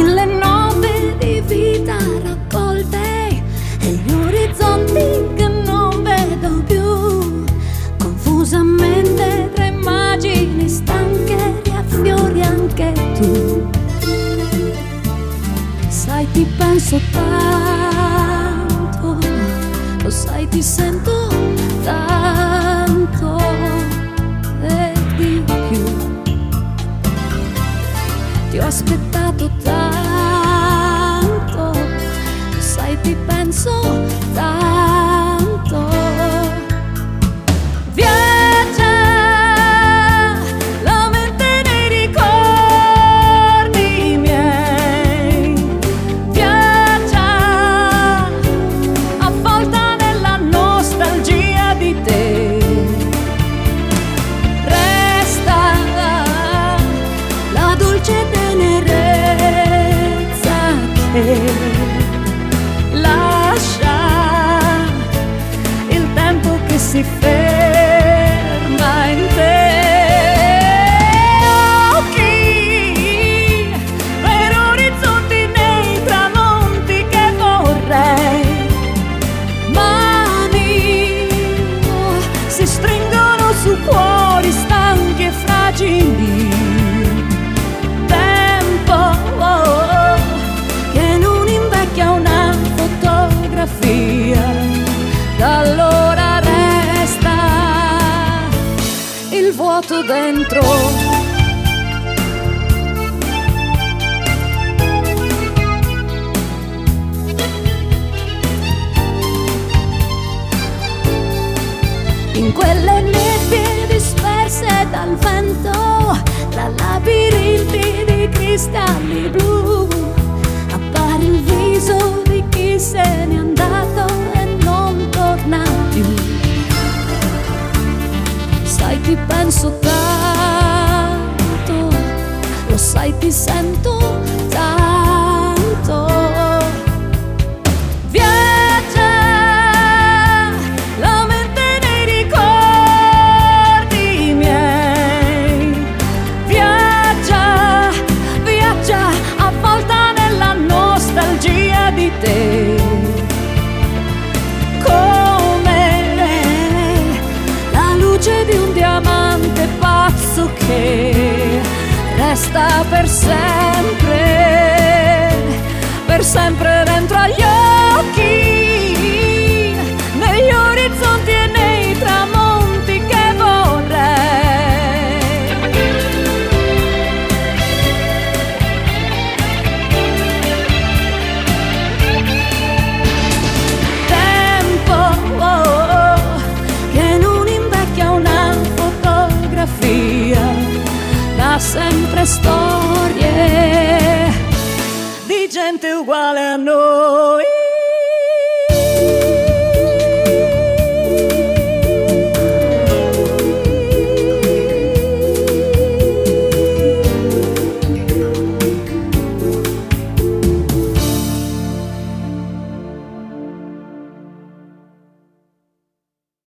le note di vita raccolte e gli orizzonti che non vedo più. Confusamente tra immagini stanche riaffiori anche tu. Sai, ti penso tanto, lo sai, ti sento tanto e di più. Ti ho aspettato tanto, lo sai, ti penso tanto. Viaggia la mente nei ricordi miei, viaggia avvolta nella nostalgia di te. Resta la dolce tenerezza che lascia il tempo che si ferma in te. Occhi per orizzonti nei tramonti che vorrei, mani si stringono su cuori stanchi e fragili. Tempo che non invecchia una fotografia, da allora resta il vuoto dentro. In quelle nebbie disperse dal vento, tra labirinti di cristalli blu, appare il viso di chi se n'è andato e non torna più. Sai, ti penso tanto, lo sai, ti sento tanto. Viaggia la mente nei ricordi miei, viaggia, viaggia avvolta nella nostalgia di te. Come la luce di un diamante pazzo che resta per sempre dentro agli occhi, negli orizzonti e nei tramonti che vorrei. Tempo che non invecchia una fotografia, da sempre storie di gente uguale a noi.